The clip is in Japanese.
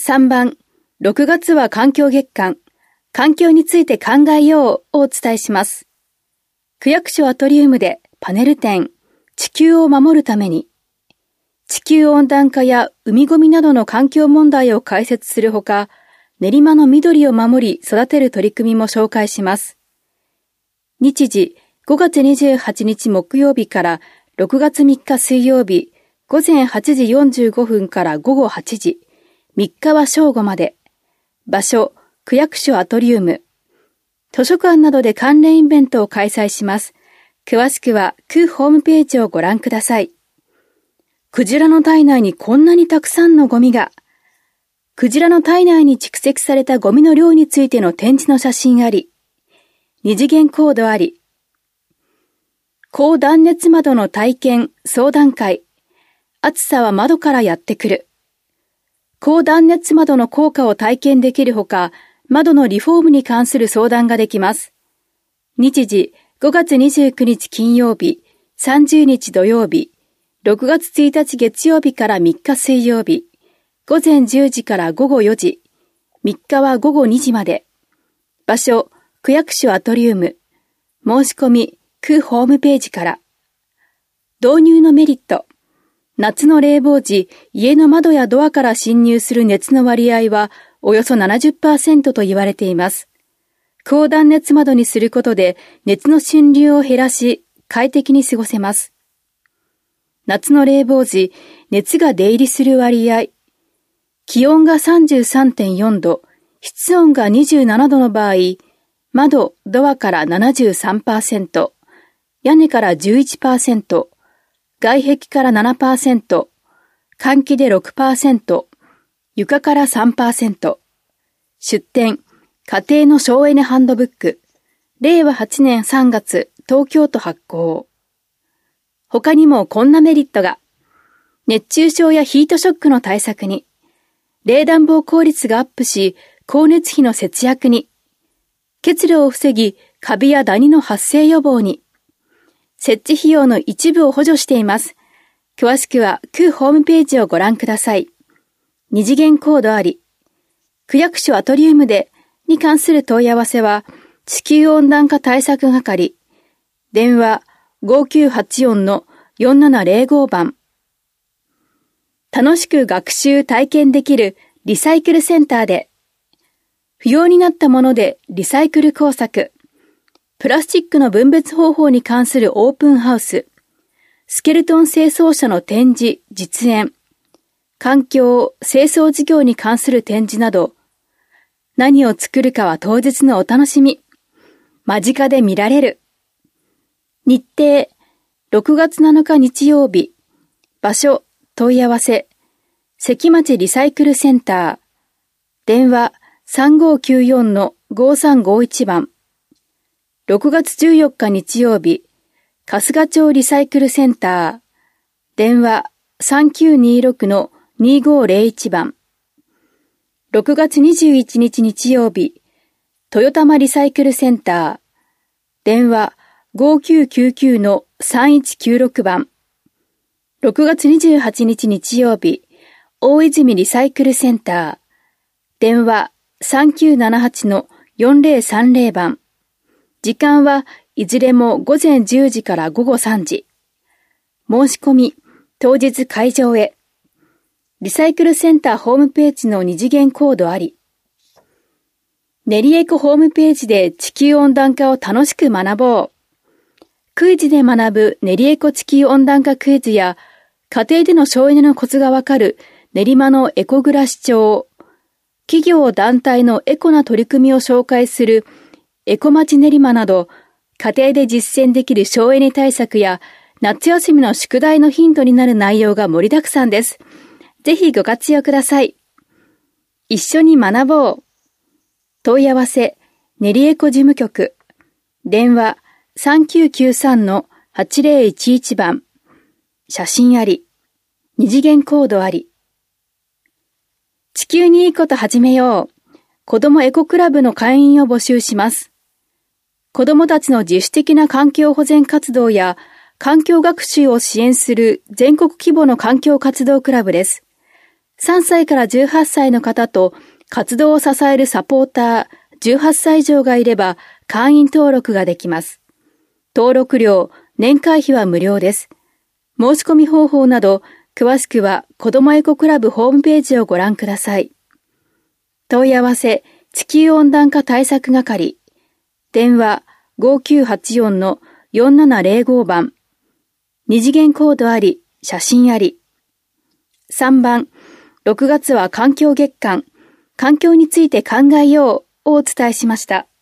3番、6月は環境月間、環境について考えようをお伝えします。区役所アトリウムでパネル展、地球を守るために、地球温暖化や海ごみなどの環境問題を解説するほか、練馬の緑を守り育てる取り組みも紹介します。日時5月28日木曜日から6月3日水曜日、午前8時45分から午後8時、3日は正午まで。場所、区役所アトリウム。図書館などで関連イベントを開催します。詳しくは区ホームページをご覧ください。クジラの体内にこんなにたくさんのゴミが。クジラの体内に蓄積されたゴミの量についての展示の写真あり。二次元コードあり。高断熱窓の体験、相談会。暑さは窓からやってくる。高断熱窓の効果を体験できるほか、窓のリフォームに関する相談ができます。日時5月29日金曜日、30日土曜日、6月1日月曜日から3日水曜日、午前10時から午後4時、3日は午後2時まで。場所、区役所アトリウム。申し込み、区ホームページから。導入のメリット。夏の冷房時、家の窓やドアから侵入する熱の割合はおよそ 70% と言われています。高断熱窓にすることで熱の侵入を減らし、快適に過ごせます。夏の冷房時、熱が出入りする割合。気温が 33.4 度、室温が27度の場合、窓、ドアから 73%、屋根から 11%、外壁から 7%、換気で 6%、床から 3%。出典、家庭の省エネハンドブック、令和8年3月、東京都発行。他にもこんなメリットが、熱中症やヒートショックの対策に、冷暖房効率がアップし、光熱費の節約に、結露を防ぎ、カビやダニの発生予防に、設置費用の一部を補助しています。詳しくは区ホームページをご覧ください。二次元コードあり。区役所アトリウムでに関する問い合わせは、地球温暖化対策係。電話 5984-4705 番。楽しく学習体験できるリサイクルセンターで、不要になったものでリサイクル工作、プラスチックの分別方法に関するオープンハウス、スケルトン清掃車の展示、実演、環境、清掃事業に関する展示など、何を作るかは当日のお楽しみ、間近で見られる。日程、6月7日日曜日、場所、問い合わせ、関町リサイクルセンター、電話 3594-5351 番、6月14日日曜日、春日町リサイクルセンター、電話 3926-2501 番、6月21日日曜日、豊玉リサイクルセンター、電話 5999-3196 番、6月28日日曜日、大泉リサイクルセンター、電話 3978-4030 番、時間はいずれも午前10時から午後3時。申し込み、当日会場へ。リサイクルセンターホームページの二次元コードあり。練りエコホームページで地球温暖化を楽しく学ぼう。クイズで学ぶ練りエコ地球温暖化クイズや、家庭での省エネのコツがわかる練馬のエコ暮らし帳。企業団体のエコな取り組みを紹介するエコまち練馬など、家庭で実践できる省エネ対策や夏休みの宿題のヒントになる内容が盛りだくさんです。ぜひご活用ください。一緒に学ぼう。問い合わせ、練りエコ事務局。電話 3993-8011 番。写真あり。二次元コードあり。地球にいいこと始めよう。子どもエコクラブの会員を募集します。子どもたちの自主的な環境保全活動や環境学習を支援する全国規模の環境活動クラブです。 3歳から18歳の方と活動を支えるサポーター18歳以上がいれば会員登録ができます。登録料、年会費は無料です。申し込み方法など、詳しくは子どもエコクラブホームページをご覧ください。問い合わせ、地球温暖化対策係。電話 5984-4705 番。二次元コードあり、写真あり。3番、6月は環境月間、環境について考えようをお伝えしました。